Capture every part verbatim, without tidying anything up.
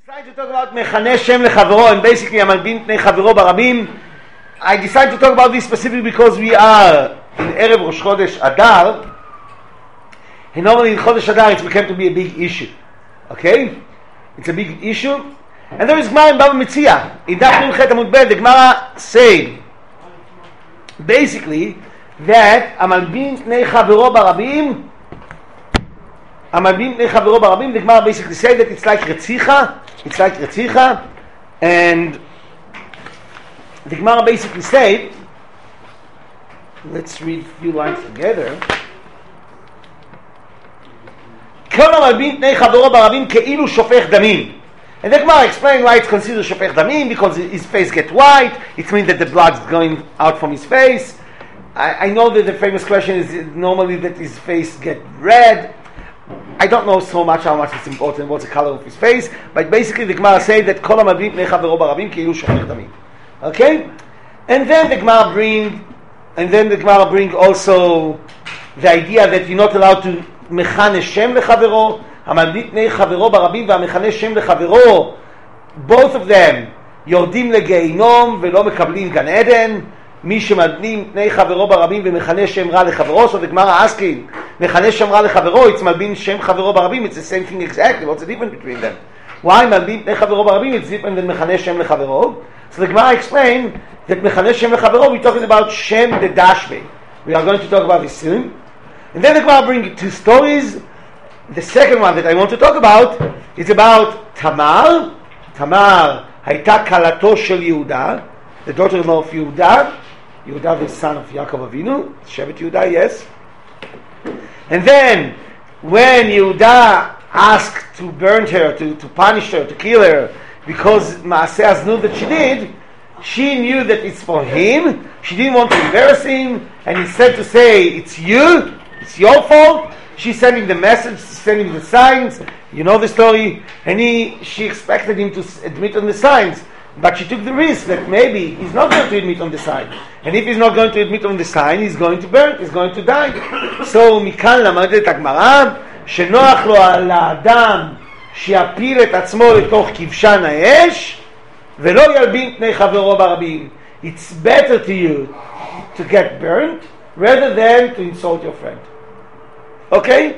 decided to talk about Mechaneh Shem Lechavero, and basically Amalbin Pnei Chavero Barabim. I decided to talk about this specifically because we are in Erev Rosh Chodesh Adar, and normally in Chodesh Adar it's become to be a big issue. Okay? It's a big issue. And there is Gemara in Baba Metzia. In Daf Nun Chet Amud Bet, the Gemara say basically that Amalbin Pnei Chavero Barabim, Amalbin Pnei Chavero Barabim, the Gemara basically say that it's like Retzicha, it's like Retzicha, and the Gemara basically say, let's read a few lines together. Kol Amalbin Pnei Chavero Barabim Keilu Shofech Damim. And the Gemara explained why it's considered Shofech Damim, because his face gets white, it means that the blood's going out from his face. I, I know that the famous question is normally that his face gets red. I don't know so much how much it's important, what's the color of his face, but basically the Gemara say that Kol Amalbin Pnei Chavero Barabim Keilu Shofech Damim. Okay? And then the Gemara bring, and then the Gemara bring also the idea that you're not allowed to Mechaneh Shem Lechavero, Amalbin Pnei Chavero Barabim והמכנה Shem Lechavero, both of them יורדים לגיהינום ולא מקבלים גן עדן. מי שמלבין פני חברו ברבים ומכנה שם רע לחברו, so the Gemara asking, מכנה שם רע לחברו, it's מלבין שם חברו ברבים, it's the same thing exactly, what's the difference between them? Why מלבין פני חברו ברבים, it's different than מכנה שם לחברו? So the Gemara explained that מכנה שם לחברו, we're talking about Shem the Dashbe. We are going to talk about this soon. And then the Gemara brings two stories. The second one that I want to talk about is about Tamar. Tamar הייתה כלתו של יהודה, the daughter-in-law of Yehuda. Yehuda, the son of Yaakov Avinu, Shevet Yehuda, yes. And then, when Yehuda asked to burn her, to, to punish her, to kill her, because Maaseh Aznut that she did, she knew that it's for him. She didn't want to embarrass him, and instead to say, it's you, it's your fault, she's sending the message, sending the signs, you know the story, and he, she expected him to admit on the signs. But she took the risk that maybe he's not going to admit on the sign. And if he's not going to admit on the sign, he's going to burn, he's going to die. So, מכאן למדת הגמרא, שנוח לו על האדם שיפיל את עצמו לתוך כבשן האש, ולא ילבין פני חברו ברבים. It's better to you to get burnt, rather than to insult your friend. Okay?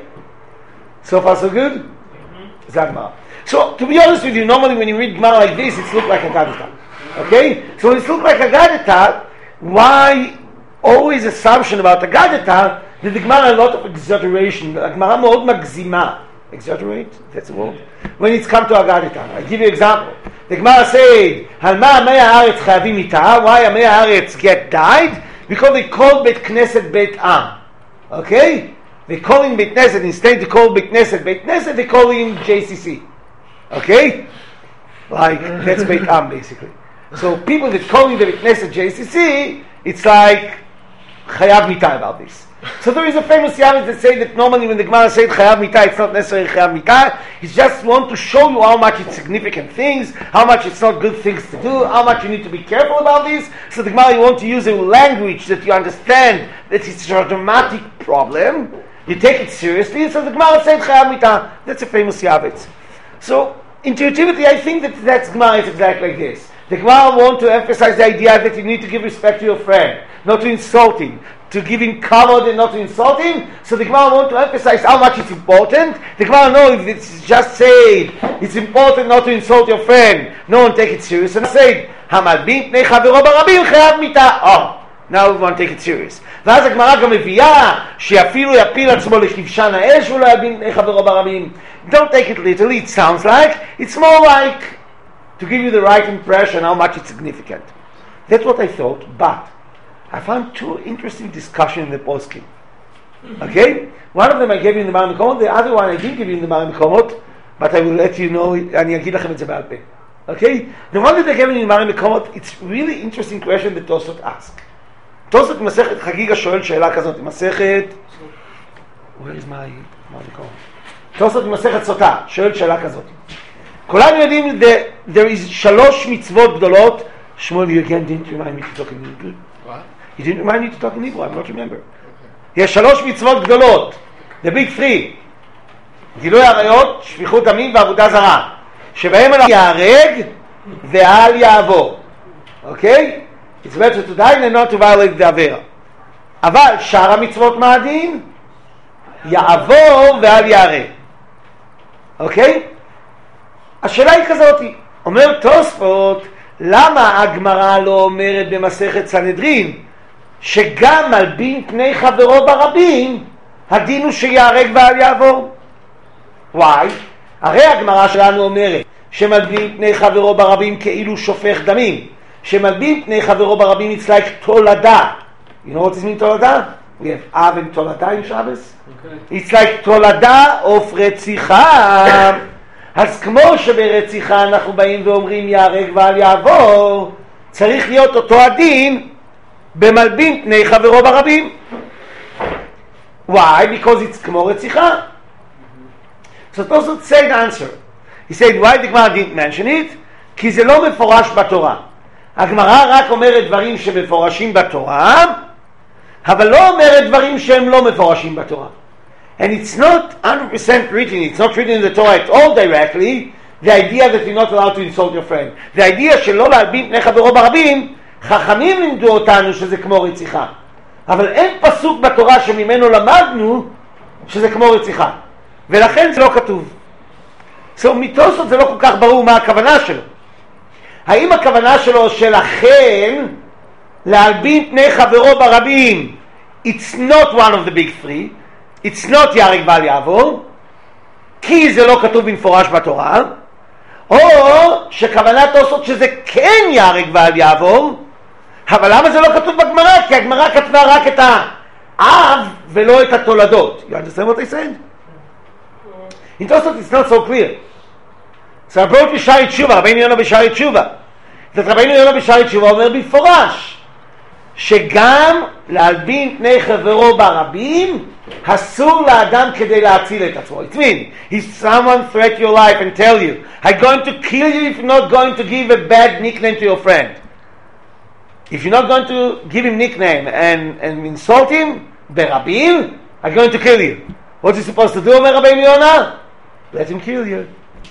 So far so good? Mm-hmm. זה הגמרא. So, to be honest with you, normally when you read Gemara like this, it's look like a Gadita. Okay? So when it's look like a Gadita, why always assumption about a Gadita, that the Gemara a lot of exaggeration. The Gemara מאוד מגזימה. Exaggerate? That's the word. When it's come to a Gadita. I'll give you an example. The Gemara said, על מה עמי הארץ חייבים מיתה? Why עמי הארץ get died? Because they called בית כנסת בית עם. Okay? They call him בית כנסת, instead they call בית כנסת בית כנסת, they call him J C C. Okay? Like, that's Beit Am, basically. So people that call me the Knesset J C C, it's like Chayav Mita about this. So there is a famous Yavis that say that normally when the Gemara said Chayav Mita, it's not necessarily Chayav Mita. It's just want to show you how much it's significant things, how much it's not good things to do, how much you need to be careful about this. So the Gemara, you want to use a language that you understand that it's a dramatic problem. You take it seriously. So the Gemara said Chayav Mita. That's a famous Yavis. So, intuitively, I think that that Gemara is exactly like this. The Gemara want to emphasize the idea that you need to give respect to your friend, not to insult him, to give him kavod and not to insult him. So the Gemara want to emphasize how much it's important. The Gemara know if it's just said, it's important not to insult your friend, no one take it serious. And said, Hamalbin pnei chavero barabim chayav mita. Oh, now we want to take it serious. ואז הגמרא גם מביאה שאפילו יפיל עצמו לכבשן האש ולא יבין פני חברו ברבים. Don't take it literally, it sounds like, it's more like to give you the right impression how much it's significant. That's what I thought, but I found two interesting discussions in the poskim. Okay? One of them I gave you in the Mar Mekomot, the other one I didn't give you in the Mar Mekomot, but I will let you know, אני אגיד לכם את זה בעל פה. Okay? The one that I gave you in the Mar Mekomot, it's really interesting question that Tosfot asked. תוספות מסכת חגיגה שואל שאלה כזאת, מסכת, where is my, מה זה קורא? תוספות מסכת סוטה, שואל שאלה כזאת. כולנו יודעים, there is שלוש מצוות גדולות, שמואל, you again didn't remind me to talk in Hebrew. What? You didn't remind me to talk in Hebrew, I don't remember. Okay. יש שלוש מצוות גדולות, the big three, גילוי עריות, שפיכות דמים ועבודה זרה. שבהם אל יהרג ואל יעבור. אוקיי? It's better to die than not to violate the עבירה. אבל שאר המצוות מה הדין? יעבור ואל יהרג. אוקיי? השאלה היא כזאת, אומר תוספות, למה הגמרא לא אומרת במסכת סנהדרין שגם מלבין פני חברו ברבים הדין הוא שיהרג ואל יעבור? וואי? הרי הגמרא שלנו אומרת שמלבין פני חברו ברבים כאילו שופך דמים, שמלבין פני חברו ברבים it's like תולדה. You know what this means תולדה? We have Av and תולדה in Shabbos. Okay. It's like תולדה of רציחה. אז כמו שברציחה אנחנו באים ואומרים יהרג ואל יעבור, צריך להיות אותו הדין במלבין פני חברו ברבים. Why? Because it's כמו רציחה. So Tosfot said the answer. He said, why the Gemara didn't mention it? כי זה לא מפורש בתורה. הגמרא רק אומרת דברים שמפורשים בתורה, אבל לא אומרת דברים שהם לא מפורשים בתורה. And it's not one hundred percent written, it's not written in the Torah at all directly, the idea that you're not allowed to insult your friend. The idea שלא להלבין פני חברו ברבים, חכמים לימדו אותנו שזה כמו רציחה. אבל אין פסוק בתורה שממנו למדנו שזה כמו רציחה. ולכן זה לא כתוב. So, מתוספות זה לא כל כך ברור מה הכוונה שלו. האם הכוונה שלו שלכן להלבין פני חברו ברבים it's not one of the big three, it's not יהרג ואל יעבור, כי זה לא כתוב במפורש בתורה, או שכוונת תוספות שזה כן יהרג ואל יעבור, אבל למה זה לא כתוב בגמרא? כי הגמרא כתבה רק את האב ולא את התולדות. You understand what I said? In Tosfot it's not so clear. So I brought בשערי תשובה, רבינו יונה בשערי תשובה. זאת רבינו יונה בשערי תשובה אומר במפורש שגם להלבין פני חברו ברבים אסור לאדם כדי להציל את עצמו. It means if someone threat your life and tell you I'm going to kill you if you're not going to give a bad nickname to your friend. If you're not going to give him nickname and, and insult him ברבים, I'm going to kill you. What's he supposed to do, אומר רבינו יונה? Let him kill you.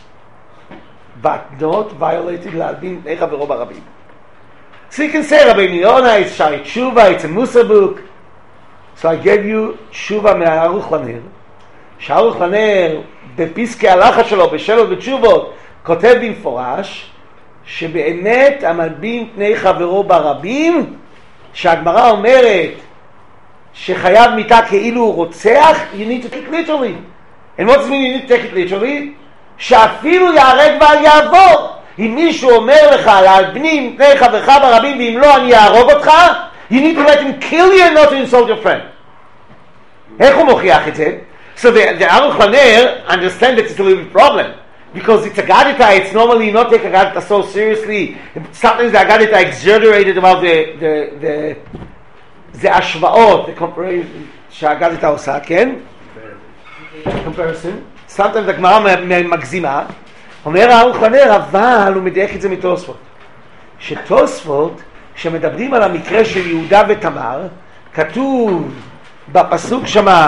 But not violating להלבין פני חברו ברבים. So you can say רבינו יונה, it's שערי תשובה, it's a Musa book. So I gave you תשובה מהערוך לנר. שהערוך לנר בפסקי הלכה שלו, בשאלות ותשובות, כותב במפורש שבאמת המלבין פני חברו ברבים, שהגמרא אומרת שחייב מיתה כאילו הוא רוצח, you need to take it literally. And what does it mean you need to take it literally? שאפילו יהרג ואל יעבור. אם מישהו אומר לך להלבין פני חברך ברבים ואם לא אני יהרוג אותך, you need to let him kill you and not to insult your friend. איך הוא מוכיח את זה? So the, the Aruch LaNer understand that it's a little bit problem. Because it's a Gadita, it's normally not take a Gadita so seriously. Sometimes the Gadita exaggerated about the, the, the, the ashvaot, the comparison שהגדיתה עושה, כן? comparison. Sometimes הגמרא מגזימה. אומר הערוך לנר, אבל הוא מדייק את זה מתוספות. שתוספות, כשמדברים על המקרה של יהודה ותמר, כתוב בפסוק שמה,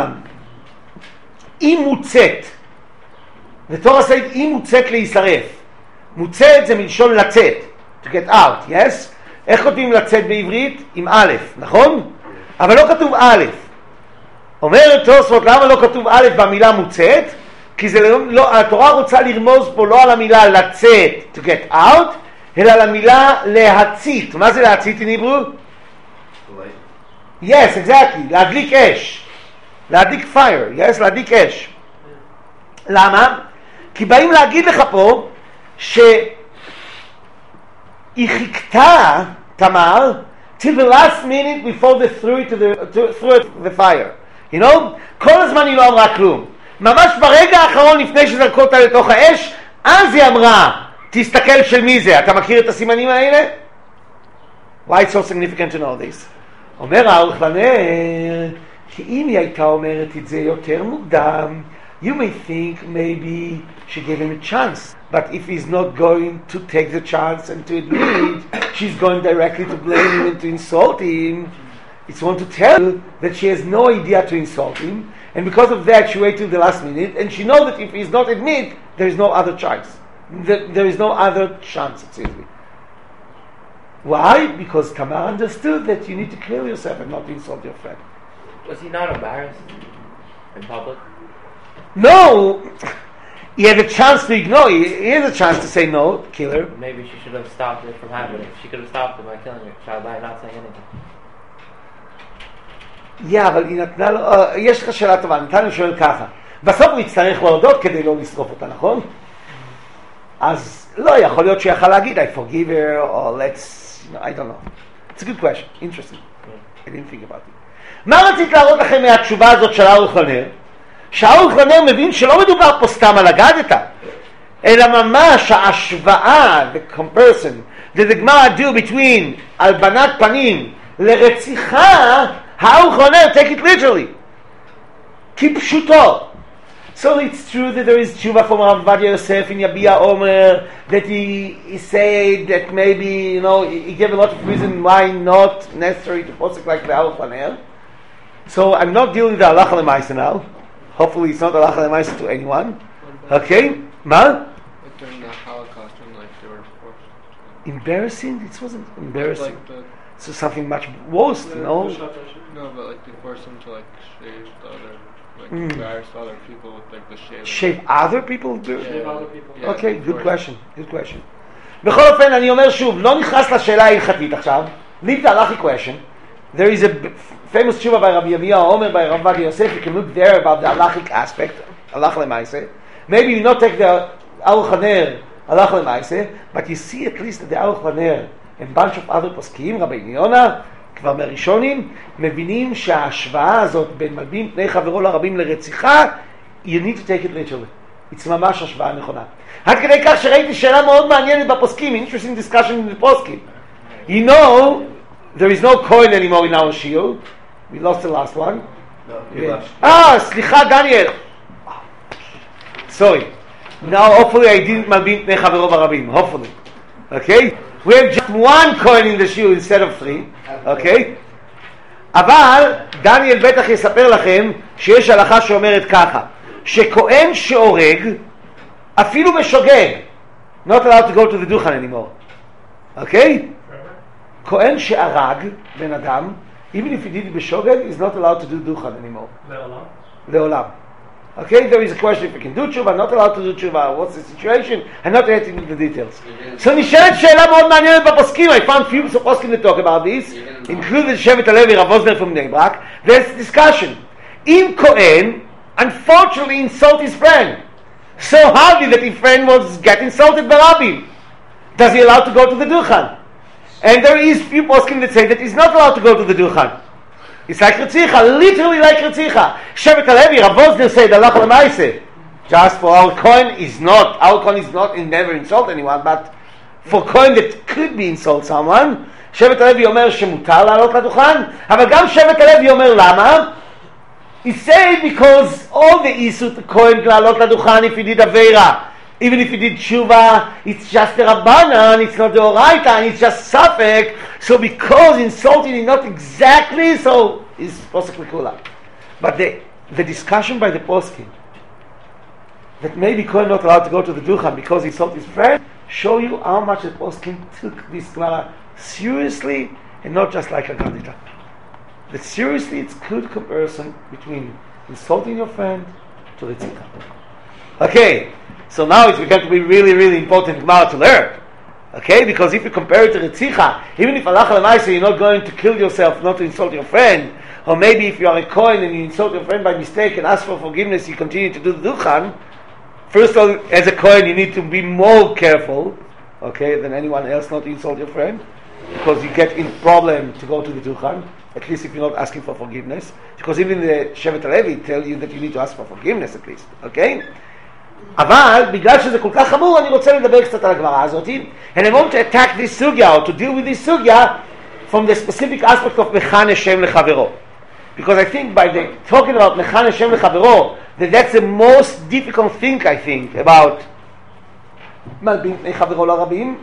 היא מוצאת. ותורה סעיד, היא מוצאת להישרף. מוצאת זה מלשון לצאת. To get out, yes? איך כותבים לצאת בעברית? עם א', נכון? אבל לא כתוב א'. אומר תוספות, למה לא כתוב א' במילה מוצאת? כי זה לא, התורה רוצה לרמוז פה לא על המילה לצאת, to get out, אלא על המילה להצית. מה זה להצית in Hebrew? Yes, exactly. להדליק אש. להדליק fire, yes, להדליק אש. למה? כי באים להגיד לך פה שהיא חיכתה, תמר, till the last minute before they threw it to the, to, threw it to the fire. You know? כל הזמן היא לא אמרה כלום. ממש ברגע האחרון לפני שזרקו אותה לתוך האש, אז היא אמרה, תסתכל של מי זה. אתה מכיר את הסימנים האלה? Why it's so significant to know this? אומר הערוך לנר, כי אם היא הייתה אומרת את זה יותר מוקדם, you may think maybe she gave him a chance. But if he's not going to take the chance and to admit, she's going directly to blame him and to insult him. It's want to tell you that she has no idea to insult him. And because of that, she waited till the last minute. And she knows that if he's not admit, there is no other choice. The, there is no other chance, it seems me. Why? Because Tamar understood that you need to kill yourself and not to insult your friend. Was he not embarrassed in public? No! He had a chance to ignore. He, he has a chance to say no, kill her. Maybe she should have stopped it from happening. She could have stopped it by killing her, by not saying anything. Yeah, אבל היא נתנה לו, uh, יש לך שאלה טובה, נתן לו שואל ככה, בסוף הוא יצטרך להודות כדי לא לשרוף אותה, נכון? אז לא, יכול להיות שהוא יכל להגיד, I forgive her, or let's, you know, I don't know. It's a good question, interesting. I didn't think about it. מה רצית להראות לכם מהתשובה הזאת של ארוך לנר? שארוך לנר מבין שלא מדובר פה סתם על אגדתה, אלא ממש ההשוואה, the comparison, that the Gemara do between הלבנת פנים לרציחה, הארוך לנר, take it literally. כפשוטו. So it's true that there is tshuva from Rav Ovadia Yosef in Yabia Omer, that he, he said that maybe, you know, he, he gave a lot of reason why not necessary to posik like the Aruch LaNer. So I'm not dealing with the halacha lemaisa now. Hopefully it's not halacha lemaisa to anyone. Okay? Ma? Like during the Holocaust, when like they were forced. Embarrassing? It wasn't embarrassing. Like the, so something much worse, you know? no, but like they forced them to like shave the other, like Mm. embarrass other people with like the shave. Shave other people? Yeah. Shave other people. Yeah, Okay, of good course. question, good question. בכל אופן, אני אומר שוב, לא נכנס לשאלה ההלכתית עכשיו. Leave the halachic question. There is a b- famous tshuva by Rabbi Yavia Omer, by Rav Ovadia Yosef. You can look there about the halachic aspect, halach lemaise. Maybe you not take the Aruch LaNer, halach lemaise, but you see at least that the Aruch LaNer and bunch of other poskim, רבי יונה, כבר מהראשונים, מבינים שההשוואה הזאת בין מלבין פני חברו לרבים לרציחה, you need to take it literally. It's ממש השוואה נכונה. עד כדי כך שראיתי שאלה מאוד מעניינת בפוסקים, interesting discussion in the poskim. You know, there is no coin anymore in our shield. We lost the last one. Ah, סליחה, דניאל. Sorry. Now, hopefully I didn't מלבין פני חברו ברבים. Hopefully. Okay? We have just one coin in the shield instead of three. Okay? אבל דניאל בטח יספר לכם שיש הלכה שאומרת ככה, שכהן שהורג, אפילו בשוגג, not allowed to go to the דוכן anymore. Okay? כהן שהרג בן אדם, even if he did it בשוגג, is not allowed to do דוכן anymore. לעולם. לעולם. Okay, there is a question if you can do tshuva, not allowed to do tshuva, what's the situation? I'm not getting into the details. So נשאלת שאלה מאוד מעניינת בפוסקים. I found few poskim to talk about this, including Shevet HaLevi, Rav Wosner from Bnei Brak. There's discussion. אם כהן, unfortunately insult his friend, so hardly that his friend was get insulted by Rabbi, does he allowed to go to the Duchan? And there is few poskim that say that he's not allowed to go to the Duchan. It's like Retzicha, literally like Retzicha. Shevet HaLevi, Rav Wosner said, halach lemaise. Just for our coin is not, our coin is not, it never insult anyone, but for coin that could be insult someone, שבט הלוי אומר שמותר לעלות לדוכן, אבל גם שבט הלוי אומר למה? He said because all the isut the coin לעלות לדוכן if he did aveira, even if he did tshuva, it's just the rabbanan, it's not the oraita, and it's just safek. So because insulting is not exactly, so it's posek kula. But the the discussion by the poskim that maybe Kohen not allowed to go to the duchan because he insulted his friend, show you how much the poskim took this Gemara seriously and not just like a gadita. That seriously, it's good comparison between insulting your friend to the tzika. Okay. So now it's going to be really, really important Gemara to learn. Okay? Because if you compare it to Retzicha, even if Allah Lamaisa, you're not going to kill yourself, not to insult your friend, or maybe if you are a Kohen and you insult your friend by mistake and ask for forgiveness, you continue to do the Duchan, first of all, as a Kohen, you need to be more careful, okay, than anyone else not to insult your friend, because you get in problem to go to the Duchan, at least if you're not asking for forgiveness, because even the Shevet HaLevi tell you that you need to ask for forgiveness at least, okay? אבל בגלל שזה כל כך חמור אני רוצה לדבר קצת על הגמרא הזאת, and I want to attack this sugya or to deal with this sugya from the specific aspect of מכנה שם לחברו, because I think by the talking about מכנה שם לחברו that that's the most difficult thing I think about מלבין פני חברו לרבים.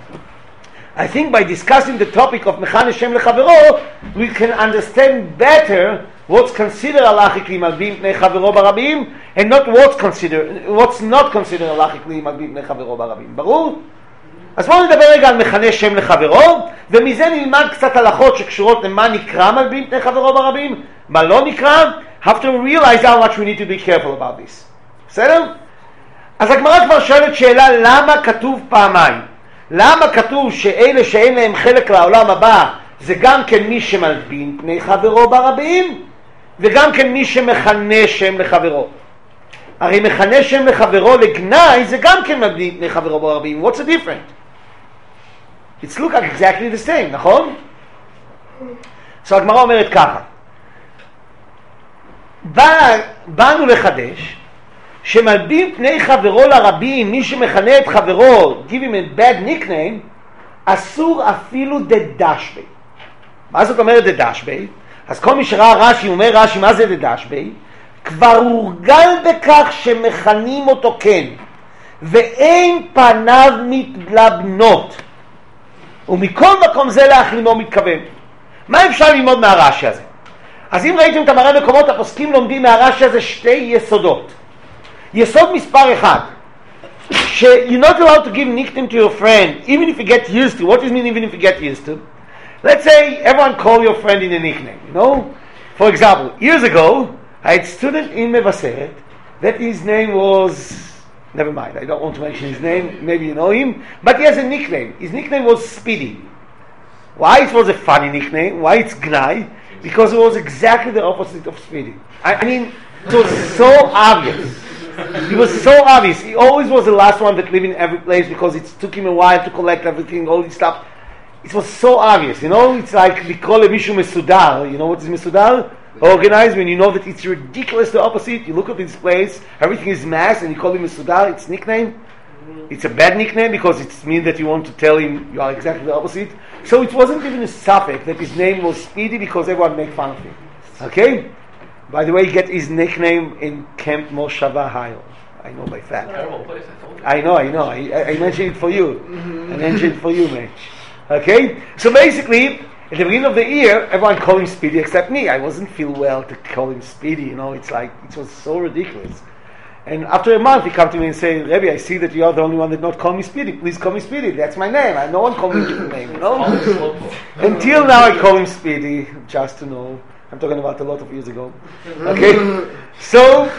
I think by discussing the topic of מכנה שם לחברו we can understand better what's considered halachically malbim pnei chavero barabim, and not what's considered, what's not considered halachically malbim pnei chavero barabim. ברור? אז בואו נדבר רגע על מכנה שם לחברו, ומזה נלמד קצת הלכות שקשורות למה נקרא מלבין פני חברו ברבים, מה לא נקרא. Have to realize how much we need to be careful about this. בסדר? אז הגמרא כבר שואלת שאלה, למה כתוב פעמיים? למה כתוב שאלה שאין להם חלק לעולם הבא, זה גם כן מי שמלבין פני חברו ברבים, וגם כן מי שמכנה שם לחברו. הרי מכנה שם לחברו לגנאי, זה גם כן מלבין פני חברו ברבים. What's the difference? It's look like exactly the same, נכון? So הגמרא אומרת ככה, בא, באנו לחדש שמלבין פני חברו לרבים, מי שמכנה את חברו, give him a bad nickname, אסור אפילו דדשבי. מה זאת אומרת דדשבי? אז כל מי שראה רש"י אומר רש"י מה זה דדשבי? כבר הורגל בכך שמכנים אותו כן, ואין פניו מתלבנות, ומכל מקום זה להחלימו מתכוון. מה אפשר ללמוד מהרש"י הזה? אז אם ראיתם את המראה מקומות, הפוסקים לומדים מהרש"י הזה שתי יסודות. יסוד מספר אחד, ש- you're not allowed to give nickname to your friend, even if you get used to. What does it mean even if you get used to? Let's say everyone call your friend in a nickname, you know? For example, years ago, I had a student in Mevaseret that his name was... Never mind, I don't want to mention his name, maybe you know him, but he has a nickname. His nickname was Speedy. Why it was a funny nickname? Why it's Gnai? Because it was exactly the opposite of Speedy. I, I mean, it was so obvious. It was so obvious. He always was the last one that lived in every place because it took him a while to collect everything, all this stuff. It was so obvious, you know? It's like, לקרוא למישהו מסודר. You know what is מסודר? Organized, when you know that it's ridiculous the opposite. You look at this place, everything is mass, and you call him a Sudar, it's nickname. It's a bad nickname because it means that you want to tell him you are exactly the opposite. So it wasn't even a suffix that his name was Speedy because everyone made fun of him. Okay? By the way, he get his nickname in Camp Moshava Hayel. I know by fact. Terrible place, I told you. I know, I know. I, I mentioned it for you. I mentioned it for you, Mitch. Okay? So basically, at the beginning of the year, everyone called him Speedy except me. I wasn't feel well to call him Speedy, you know, it's like, it was so ridiculous. And after a month, he come to me and say, Rebbe, I see that you are the only one that not call me Speedy. Please call me Speedy. That's my name. I, no one call me different name, you know? Until now, I call him Speedy, just to know. I'm talking about a lot of years ago. Okay? So,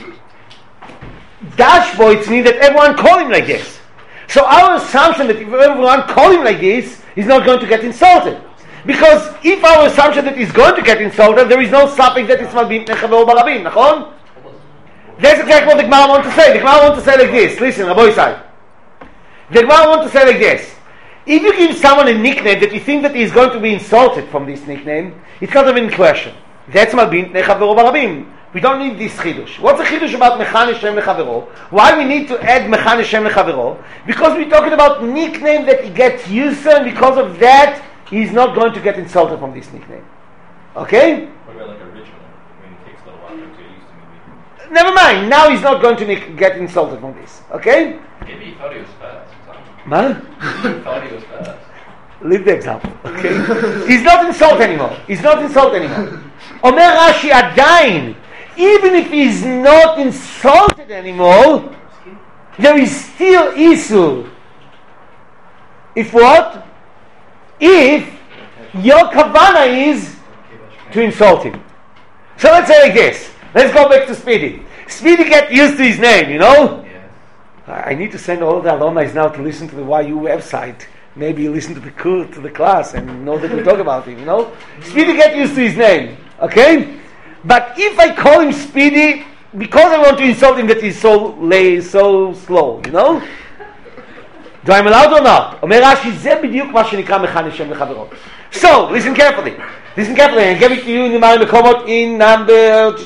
Dashboy means that everyone call him like this. So our assumption that if everyone call him like this, he's not going to get insulted. Because if our assumption that he's going to get insulted, there is no suffix that it's malbim pnei chavero barabim, nachon? That's exactly what the Gemara wants to say. The Gemara wants to say like this. Listen, Rabbi Yisai. The Gemara wants to say like this. If you give someone a nickname that you think that he's going to be insulted from this nickname, it's not even in question. That's malbim pnei chavero barabim. We don't need this chidush. What's the chidush about mechane shem lechavero? Why we need to add mechane shem lechavero? Because we're talking about nickname that he gets used to, and because of that, he's not going to get insulted from this nickname. Okay? What about like a ritual? I mean, it takes a little while to get used to maybe. Never mind. Now he's not going to nick- get insulted from this. Okay? Maybe he thought he was fast. Ma? He thought he was fast. Leave the example. Okay? He's not insulted anymore. He's not insulted anymore. Omer Rashi Adain, even if he's not insulted anymore, there is still Isur. If what? If your kavana is to insult him. So let's say like this. Let's go back to Speedy. Speedy get used to his name, you know? Yes. I need to send all the alumni now to listen to the Y U website. Maybe you listen to the to the class and know that we talk about him, you know? Speedy get used to his name, okay? But if I call him Speedy, because I want to insult him that he's so lay, so slow, you know? Do I am allowed or not? אומר רש"י, זה בדיוק מה שנקרא מכנה שם לחברו. So, listen carefully. Listen carefully. I give it to you in the מקומות in number...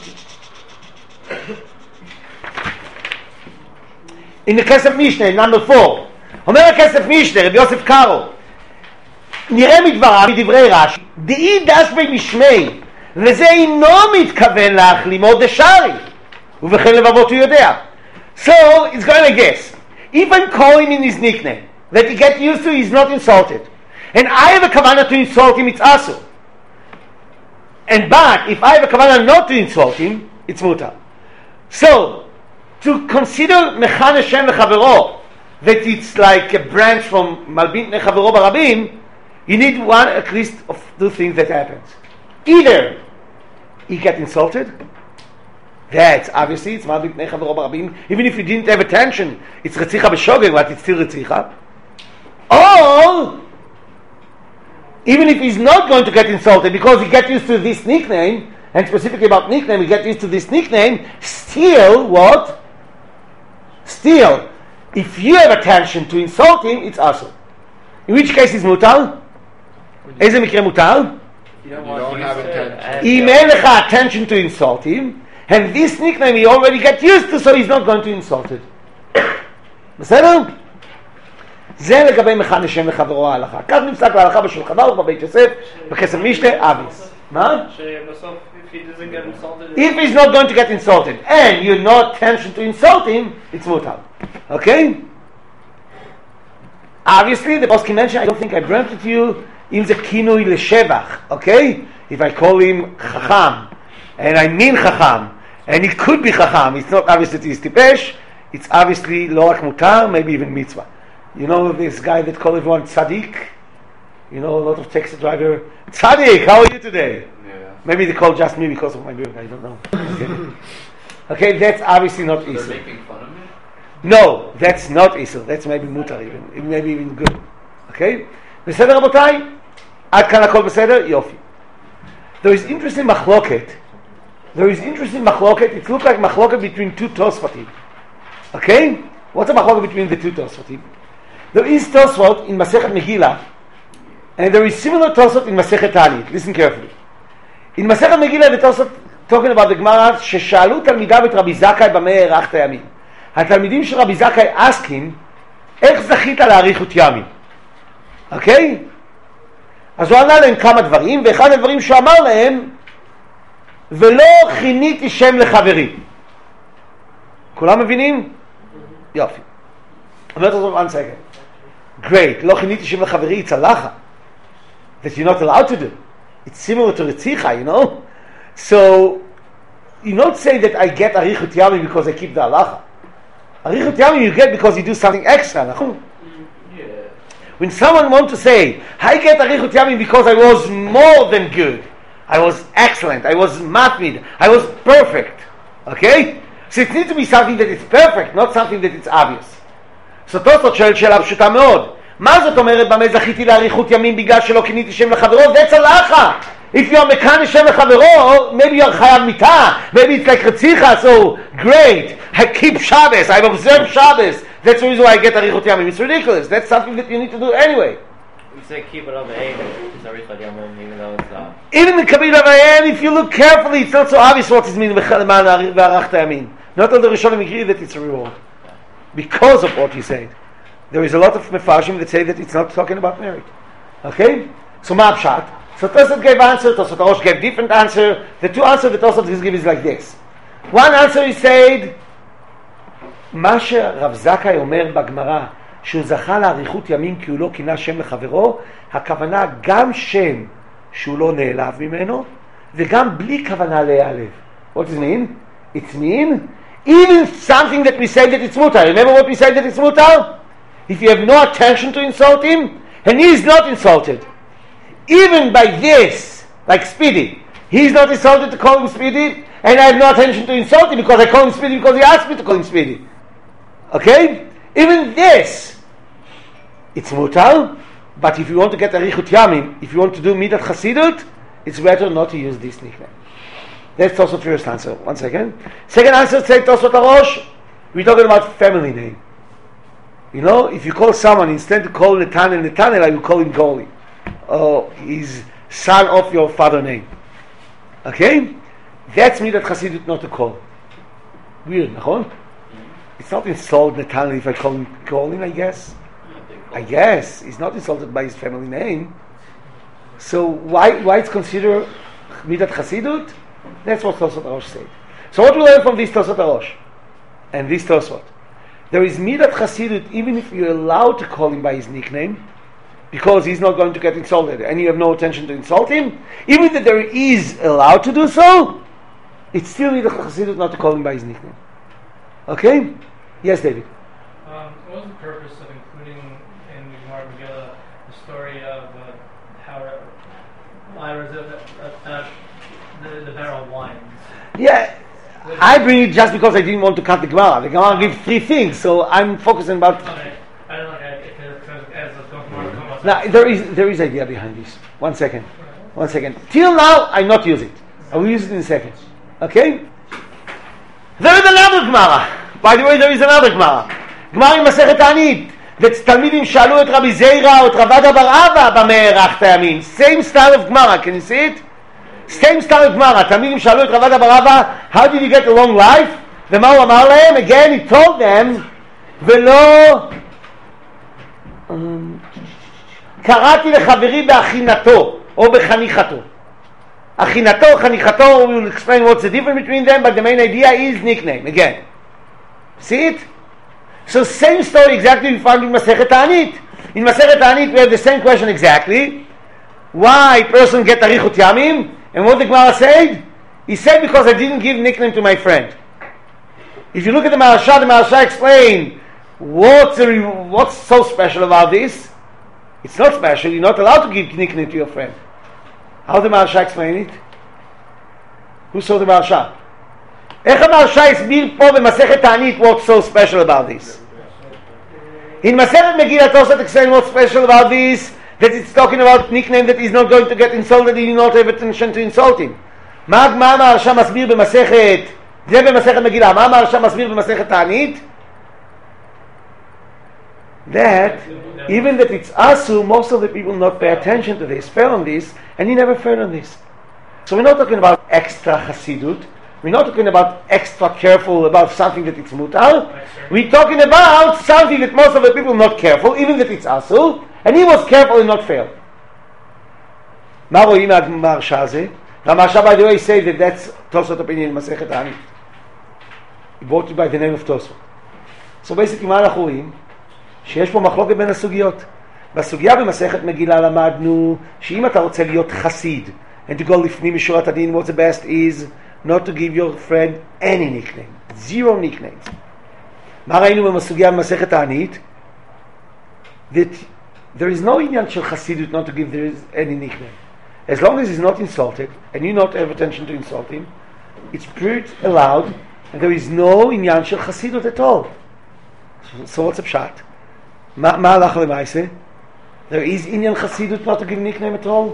in the כסף משנה, number four. אומר הכסף משנה, רבי יוסף קארו. נראה מדבריו, מדברי רש"י, דאי דשבי משמי, וזה אינו מתכוון להחלימו דשארי. ובכן לבבות הוא יודע. So, it's going like this. If I'm calling him his nickname, that he gets used to, he's not insulted. And I have a kavanah to insult him, it's also. And but if I have a kavanah not to insult him, it's mutar. So to consider mechan Hashem lechavero, that it's like a branch from malbin lechavero barabim, you need one at least of two things that happens. Either he get insulted. That's obviously it's malbin lechavero barabim. Even if you didn't have attention, it's retzicha b'shogeg, but it's still retzicha. Or even if he's not going to get insulted because he gets used to this nickname, and specifically about nickname, he gets used to this nickname, still what? Still, if you have attention to insult him, it's also. In which case is mutar? איזה מקרה מותר? You don't, You want don't to have use attention. it. אם אין לך attention to insult him, and this nickname he already get used to, so he's not going to insult it. בסדר? זה לגבי מכן השם לחברו ההלכה. כך נפסק להלכה בשולחן ערוך, בבית יוסף, בכסף משתה, אביס. מה? שבסוף, if he doesn't get insulted, If he's not going to get insulted, and you're not attention to insult him, it's mutar. Okay? Obviously, the Bosky mentioned, I don't think I brought it to you, אם זה כינוי לשבח, okay? If I call him חכם, and I mean חכם, and it could be חכם, it's not obvious that he's טיפש, it's obviously לא רק מותר, maybe even mitzvah. You know this guy that call everyone tzaddik? You know a lot of taxi driver, tzaddik, how are you today? Yeah. Maybe they call just me because of my beard, I don't know. Okay, okay, that's obviously not They're Isur. making fun of me? No, that's not Isur, that's maybe mutar even, it may be even good. Okay? בסדר רבותיי? עד כאן הכל בסדר? יופי. There is interesting מחלוקת. There is interesting מחלוקת. It looks like מחלוקת between two Tosfotim. Okay? What's the מחלוקת between the two Tosfotim? There is Tosfot in Masechet Megillah, and there is similar Tosfot in Masechet Tanit. Listen carefully. In Masechet Megillah, the Tosfot talking about the Gemara, ששאלו תלמידיו את רבי זכאי במה הארכת ימים. התלמידים של רבי זכאי asking, איך זכית לאריכות ימים? אוקיי? אז הוא ענה להם כמה דברים, ואחד הדברים שהוא אמר להם, ולא כיניתי שם לחברי. כולם מבינים? יופי. אומרת זאת one second. Great, לא כיניתי שם לחברי, it's halacha. That you're not allowed to do. It's similar to Ritzicha, you know? So, you don't say that I get Arichut Yamim because I keep the halacha. Arichut Yamim you get because you do something extra, נכון? When someone wants to say, I get Arichut Yamim because I was more than good, I was excellent, I was matmid, I was perfect, okay? So it needs to be something that is perfect, not something that is obvious. So תוספות שואל שאלה פשוטה מאוד. מה זאת אומרת במה זכיתי לאריכות ימים בגלל שלא כיניתי שם לחברו? That's הלכה. If you are מקנא שם לחברו, maybe you are חייב מיתה, maybe it's like רציחה, so great, I keep Shabbos, I observe Shabbos. That's the reason why I get Arichut Yamim. It's ridiculous. That's something that you need to do anyway. you say keep it over eight, it's Arichut Yamim, even though it's not. Even the Kabbalah Vayem, if you look carefully, it's not so obvious what it means v'arachta yamin. Not all the Rishonim agree that it's a reward. Because of what he said. There is a lot of Mefarshim that say that it's not talking about merit. Okay? So Ma'apshat. So Tosfot gave answer, Tosfot Arosh gave different answer. The two answers that Tosfot gives is like this. One answer he said, מה שרב זכאי אומר בגמרא, שהוא זכה לאריכות ימים כי הוא לא כינה שם לחברו, הכוונה גם שם שהוא לא נעלב ממנו, וגם בלי כוונה להיעלב. What does it mean? It means, even something that we say that it's mutar. Remember what we said that it's mutar? If you have no attention to insult him, and he is not insulted, even by this, like Speedy, he is not insulted to call him Speedy, and I have no attention to insult him because I call him Speedy because he asked me to call him Speedy. Okay? Even this, it's mutar, but if you want to get Arichut Yamim, if you want to do Midat Chasidut, it's better not to use this nickname. That's also the first answer. One second. Second answer, say Tosfot Arosh, we're talking about family name. You know, if you call someone, instead of call Netanel Netanel, I will call him Goli. Oh, he's son of your father name. Okay? That's Midat Chasidut not to call. Weird, nachon? It's not insult Netanel if I call him Goli, I guess. I guess. He's not insulted by his family name. So why why it's considered Midat Chasidut? That's what Tosfot Arosh said. So what we learn from this Tosfot Arosh and this Tosfot? There is Midat Chasidut even if you're allowed to call him by his nickname, because he's not going to get insulted, and you have no intention to insult him, even that there is allowed to do so, it's still in the Chassidut not to call him by his nickname. Okay? Yes, David. Um, what was the purpose of including in the Gemara Megillah the story of uh, how Lyra's uh, uh, the, the barrel of wines? Yeah, I bring it just because I didn't want to cut the Gemara. The Gemara gives three things, so I'm focusing about. Okay. I don't know if it as a Gemara. Now there is there is idea behind this. One second, one second. Till now, I not use it. I will use it in a second. Okay. There is another Gemara. By the way, there is another Gemara. Gemara in Masechet Ta'anit. That תלמידים שאלו את רבי זיירה או את רב עדה בר אבא במה הארכת ימים. Same style of Gemara. Can you see it? Same style of Gemara. תלמידים שאלו את רב עדה בר אבא, how did you get a long life? ומה הוא אמר להם? Again, he told them, ולא קראתי לחברי בהכינתו או בחניכתו. הכינתו, חניכתו, we will explain what's the difference between them, but the main idea is nickname. Again. See it? So same story exactly we found in Masechet Ta'anit. In Masechet Ta'anit we have the same question exactly. Why person get Arichut Yamim? And what the Gemara said? He said because I didn't give nickname to my friend. If you look at the Maharsha, the Maharsha explained what's, a, what's so special about this? It's not special. You're not allowed to give nickname to your friend. How did the Maharsha explain it? Who saw the Maharsha? איך המהרש"א הסביר פה במסכת תענית what's so special about this? In מסכת מגילה Tosfot explain what's special about this, that it's talking about nickname that he's not going to get insulted, he not have attention to insult him. מה המהרש"א מסביר במסכת, זה במסכת מגילה, מה המהרש"א מסביר במסכת תענית? That even that it's asu, most of the people not pay attention to this, fail on this, and he never failed on this. So we're not talking about extra Hasidut. We're not talking about extra careful about something that it's mutar. We're talking about something that most of the people are not careful, even that it's asul, and he was careful and not failed. מה רואים מהמהרש"א הזה? והמהרש"א, by the way, say that that's Tosfot opinion in Masechet Ta'anit. He brought it by the name of Tosfot. So basically, מה אנחנו רואים? שיש פה מחלוקת בין הסוגיות. בסוגיה במסכת מגילה למדנו שאם אתה רוצה להיות חסיד, and to go לפנים משורת הדין, what's the best is not to give your friend any nickname. Zero nicknames. מה ראינו בסוגיה במסכת תענית? That there is no עניין של חסידות not to give there is any nickname. As long as he's not insulted, and you not have attention to insult him, it's pretty allowed, and there is no עניין של חסידות at all. So, so what's the pshat? מה, מה הלך למעשה? There is עניין חסידות not to give nickname at all?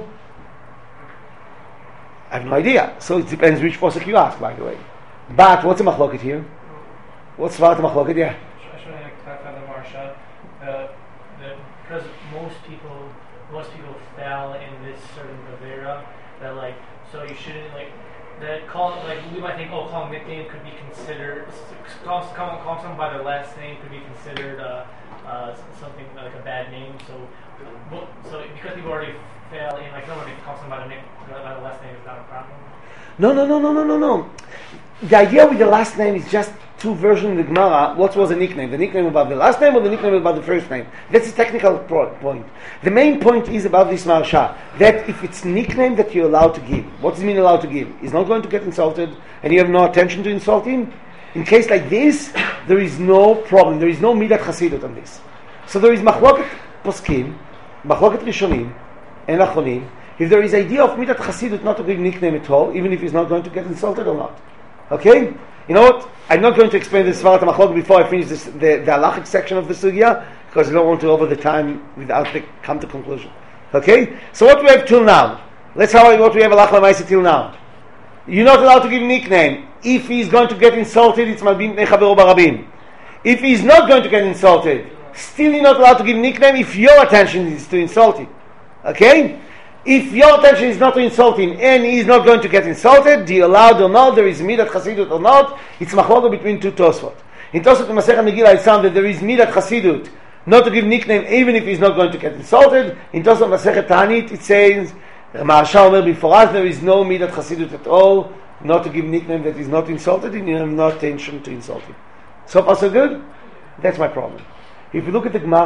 I have no idea. So it depends which posuk you ask, by the way. But what's the machloket here? What's the machloket? Yeah. I should have clarified the Maharsha. Uh, because most people, most people fail in this certain avera. That like, so you shouldn't like that. Call like we might think, oh, calling nickname could be considered. Call, call, call someone by their last name could be considered uh, uh, something like a bad name. So, so because people already fail in like, no one call someone by the name. By the last name is not a problem? No, no, no, no, no, no, no. The idea with the last name is just two versions of the Gemara. What was the nickname? The nickname about the last name or the nickname about the first name? That's a technical pro- point. The main point is about this Maharsha, that if it's nickname that you're allowed to give, what does it mean allowed to give? He's not going to get insulted and you have no attention to insult him? In case like this, there is no problem. There is no midat chasidut on this. So there is machloket poskim, machloket rishonim, and achonim. If there is idea of midat chasidut not to give nickname at all, even if he's not going to get insulted or not. Okay? You know what? I'm not going to explain this Svarat HaMachlok before I finish this, the, the halachic section of the sugya, because I don't want to over the time without the come to conclusion. Okay? So what we have till now? Let's have what we have halacha l'maisa till now. You're not allowed to give nickname. If he's going to get insulted, it's malbim pnei chavero barabim. If he's not going to get insulted, still you're not allowed to give nickname if your attention is to insult him. Okay? If your attention is not to insult him and he is not going to get insulted, do you allow or not? There is midat chasidut or not? It's machloket between two Tosfot. In Tosfot in Masechet Megillah, it's found that there is midat chasidut not to give nickname even if he's not going to get insulted. In Tosfot Masechet Ta'anit, it says, Maharsha Omer before us, there is no midat chasidut at all, not to give nickname that is not insulted and you have no intention to insult him. So far so good? That's my problem. If you look at the Gemara,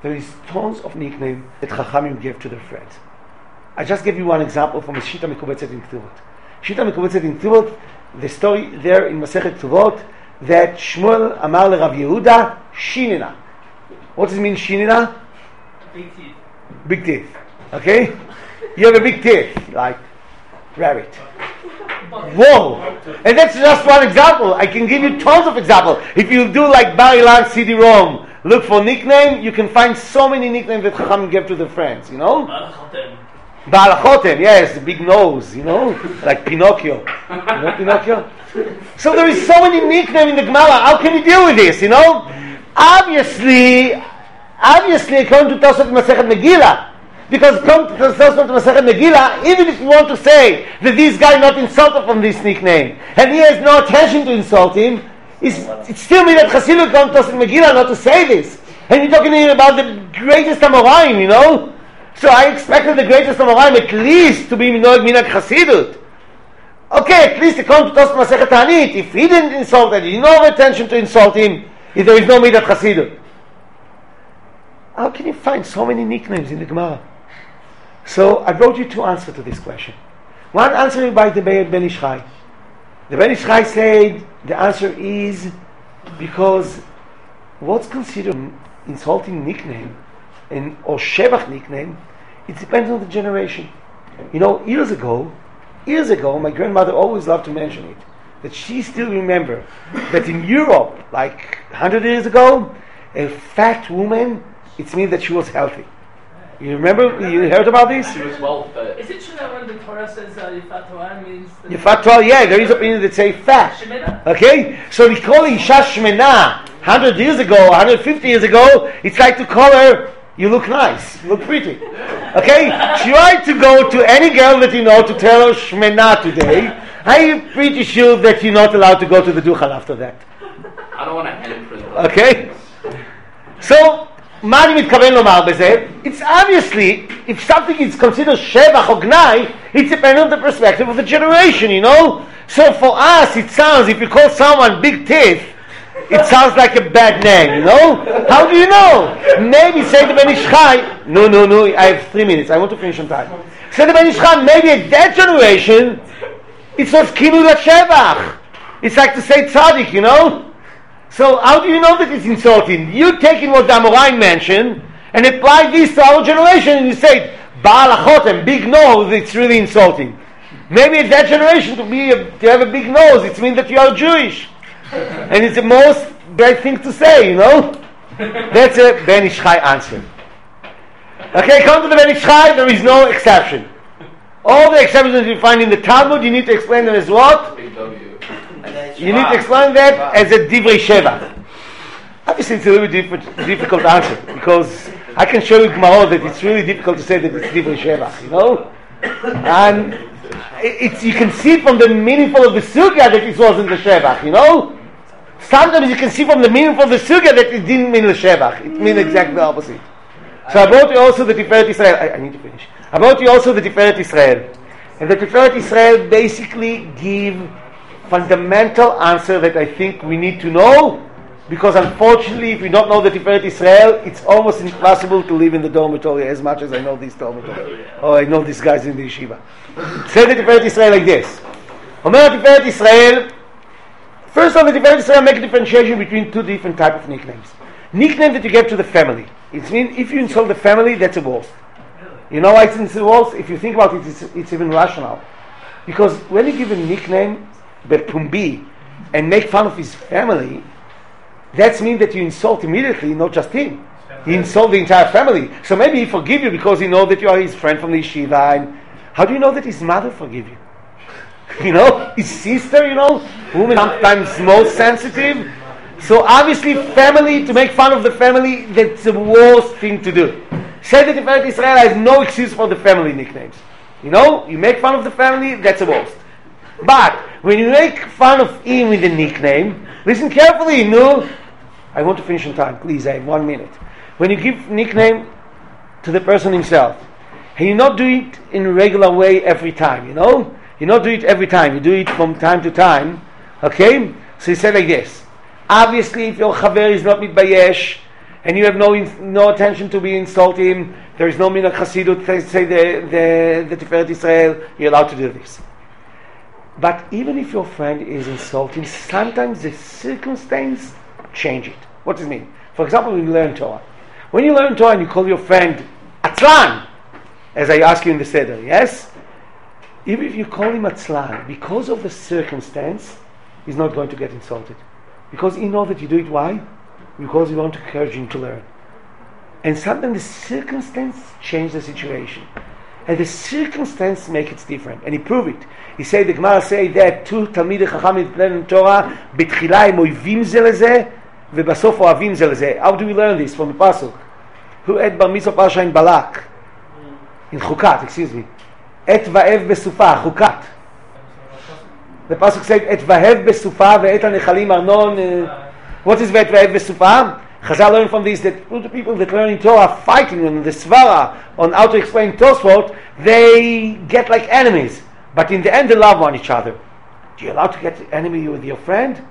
there is tons of nicknames that Chachamim gave to their friends. I just gave you one example from the Shita Mekubetzet in Ktuvot. Shita Mekubetzet in Ktuvot, the story there in Masechet Ktuvot, that Shmuel Amar le Rav Yehuda, Shinina. What does it mean, Shinina? Big teeth. Big teeth. Okay? You have a big teeth, like rabbit. Whoa! And that's just one example. I can give you tons of examples. If you do like Bar Ilan C D ROM, look for nickname, you can find so many nicknames that Chacham gave to their friends, you know? Baal HaChotem, yes, the big nose, you know? Like Pinocchio. You know Pinocchio? So there is so many nicknames in the Gemara. How can you deal with this, you know? Obviously, obviously, according to Tosfot Masechet Megillah, because according to Tosfot Masechet Megillah, even if you want to say that this guy not insulted from this nickname, and he has no intention to insult him, it's, it's still me that Chassidut according to Tosfot Megillah not to say this. And you're talking here about the greatest Amoraim, you know? So I expected the greatest Amoraim at least to be Minoeg Minag Chassidut. Okay, at least according to Tosfot Masechet Ta'anit, if he didn't insult him, he had no intention to insult him, if there is no Midat Chassidut. How can you find so many nicknames in the Gemara? So I brought you two answers to this question. One answer is by the Ben Ish Chai. The Ben Ish Chai said the answer is because what's considered insulting nickname and or shevach nickname, it depends on the generation. You know, years ago, years ago, my grandmother always loved to mention it, that she still remember that in Europe, like one hundred years ago, a fat woman, it means that she was healthy. You remember, you heard about this? She was well fed. Is it true that when the Torah says uh, Yifat Torah means... Yifat Torah, yeah, there is opinion that say fat. Shemena? Okay? So we call Isha Shmena one hundred years ago, one hundred fifty years ago, it's like to call her, you look nice, you look pretty. Okay? Try to go to any girl that you know to tell her Shmena today. I'm pretty sure that you're not allowed to go to the Duchal after that. I don't want to end in prison. Okay? So, מה אני מתכוון לומר בזה? It's obviously, if something is considered שבח or gnai, it's depending on the perspective of the generation, you know? So for us, it sounds, if you call someone big teeth, it sounds like a bad name, you know? How do you know? Maybe say the Ben Ish Chai, no, no, no, I have three minutes, I want to finish on time. Say the Ben Ish Chai, maybe at that generation, it was Kinul HaShevach. It's like to say tzaddik, you know? So how do you know that it's insulting? You taking what the Amoraim mentioned and apply this to our generation and you say, Baal HaChotem, big nose, it's really insulting. Maybe at that generation to be a, to have a big nose, it means that you are Jewish. And it's the most bad thing to say, you know? That's a Ben Ish Chai answer. Okay, come to the Ben Ish Chai, there is no exception. All the exceptions that you find in the Talmud, you need to explain them as what? Big W. You need to explain that as a divrei sheva. Obviously, it's a little bit different, difficult answer because I can show you Gemara that it's really difficult to say that it's divrei sheva, you know. And it's you can see from the meaningful of the sugya that it wasn't the shevach, you know. Sometimes you can see from the meaningful of the sugya that it didn't mean the shevach; it means exactly the opposite. So I brought you also the Tiferet Israel. I, I need to finish. I brought you also the Tiferet Israel, and the Tiferet Israel basically give fundamental answer that I think we need to know, because unfortunately, if we don't know the Tiferet Israel, it's almost impossible to live in the dormitory as much as I know this dormitory. Oh, I know these guys in the yeshiva. Say the Tiferet Israel like this. Omer Tiferet Israel, first of all, the Tiferet Israel make a differentiation between two different types of nicknames. Nickname that you give to the family. It means if you insult the family, that's a worst. You know why it's a worst? If you think about it, it's, it's even rational. Because when you give a nickname, Berpumbi, and make fun of his family, that means that you insult immediately, not just him. He insult the entire family. So maybe he forgive you because he know that you are his friend from the yeshiva. And how do you know that his mother forgive you? You know, his sister, you know, women sometimes most sensitive. So obviously, family, to make fun of the family, that's the worst thing to do. Say that Tiferet Israel has no excuse for the family nicknames. You know, you make fun of the family, that's the worst. But when you make fun of him with a nickname, listen carefully, no? I want to finish on time, please, I have one minute. When you give nickname to the person himself, and you not do it in a regular way every time, you know? You not do it every time, you do it from time to time, okay? So you say like this. Obviously, if your chaver is not mitbayesh, and you have no in, no attention to be insulting him, there is no minhag Chassidut, say, say the, the, the Tiferet Israel, you're allowed to do this. But even if your friend is insulting, sometimes the circumstance change it. What does it mean? For example, when you learn Torah. When you learn Torah and you call your friend Atzlan, as I ask you in the Seder, yes? Even if you call him Atzlan, because of the circumstance, he's not going to get insulted. Because he knows that you do it. Why? Because you want to encourage him to learn. And sometimes the circumstance change the situation. And the circumstance make it different. And he prove it. He said, the Gemara say that two Talmidei Chacham learn Torah, בתחילה הם אויבים זה לזה, ובסוף אוהבים זה לזה. How do we learn this from the Pasuk? Who ate bar mitzvah parsha in Balak? In Chukat, excuse me. Et va'ev בסופה, Chukat. The Pasuk said, Et va'ev בסופה ואת הנחלים ארנון. Uh, what is ואת va'ev בסופה? Chazal learn from this that the people that learn in Torah are fighting on the Svara on how to explain Tosfot, they get like enemies. But in the end they love one each other. Do you allow to get enemy with your friend?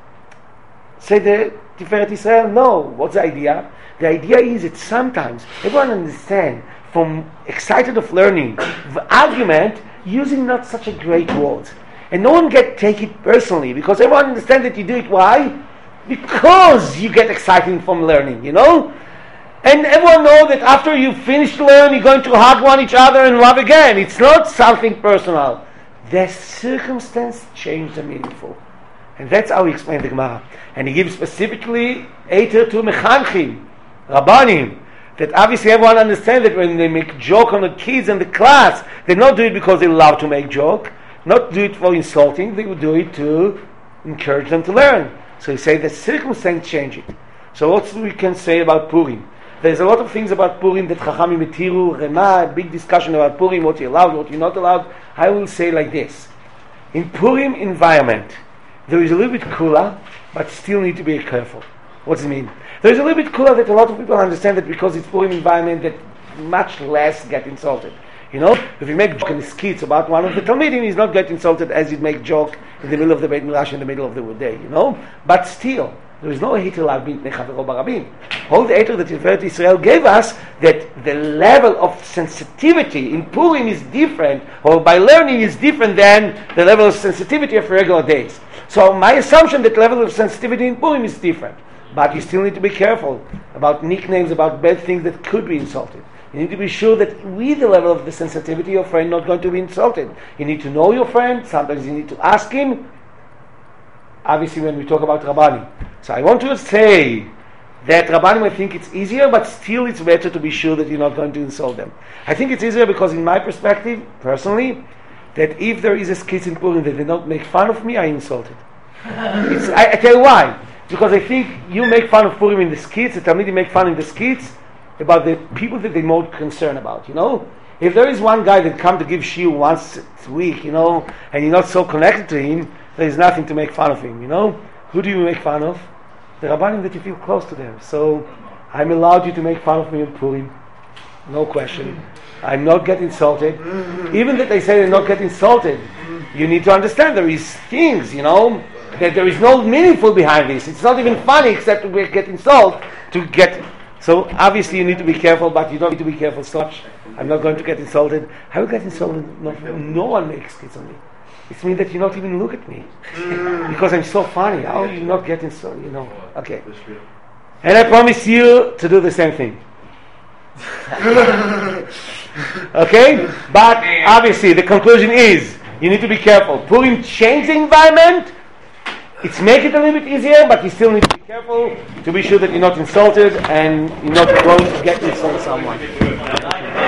Say the Tiferet Israel? No. What's the idea? The idea is that sometimes everyone understands from excited of learning the argument using not such a great words. And no one get take it personally because everyone understands that you do it. Why? Because you get excited from learning, you know? And everyone knows that after you finish to learn, you're going to hug one each other and love again. It's not something personal. The circumstance changed the meaningful. And that's how he explained the Gemara. And he gives specifically Eiter to Mechanchim, Rabbanim, that obviously everyone understands that when they make joke on the kids in the class, they don't do it because they love to make joke, not do it for insulting, they would do it to encourage them to learn. So he said the circumstance change it. So what we can say about Purim? There's a lot of things about Purim that Chachamim Etiru, Rema, big discussion about Purim, what you're allowed, what you're not allowed. I will say like this. In Purim environment, there is a little bit cooler, but still need to be careful. What does it mean? There is a little bit cooler that a lot of people understand that because it's Purim environment that much less get insulted. You know, if you make joke in the skits about one of the Talmidim, he's not get insulted as you'd make joke in the middle of the Beit Midrash in the middle of the day, you know? But still, there is no Heter La'avin Pnei Chavero Barabim. All the Heter that Tiferet Israel gave us, that the level of sensitivity in Purim is different, or by learning is different than the level of sensitivity of regular days. So my assumption that level of sensitivity in Purim is different. But you still need to be careful about nicknames, about bad things that could be insulted. You need to be sure that with the level of the sensitivity, your friend not going to be insulted. You need to know your friend. Sometimes you need to ask him. Obviously, when we talk about Rabbanim. So I want to say that Rabbanim, I think it's easier, but still it's better to be sure that you're not going to insult them. I think it's easier because in my perspective, personally, that if there is a skit in Purim that they don't make fun of me, I insulted. It's, I, I tell you why. Because I think you make fun of Purim in the skits, the Talmidim make fun in the skits, about the people that they're more concerned about, you know? If there is one guy that come to give shiur once a week, you know, and you're not so connected to him, there is nothing to make fun of him, you know? Who do you make fun of? The Rabbanim that you feel close to them. So, I'm allowed you to make fun of me in Purim. No question. I'm not getting insulted. Even that they say they're not getting insulted, you need to understand there is things, you know, that there is no meaningful behind this. It's not even funny except to get insulted, to get... So obviously you need to be careful, but you don't need to be careful so much. I'm not going to get insulted. I will get insulted. No, no one makes skits on me. It means that you not even look at me because I'm so funny. How you not get insulted? You know? Okay. And I promise you to do the same thing. Okay? But obviously the conclusion is you need to be careful. Purim change the environment. It's make it a little bit easier, but you still need to be careful to be sure that you're not insulted and you're not going to get insulted someone.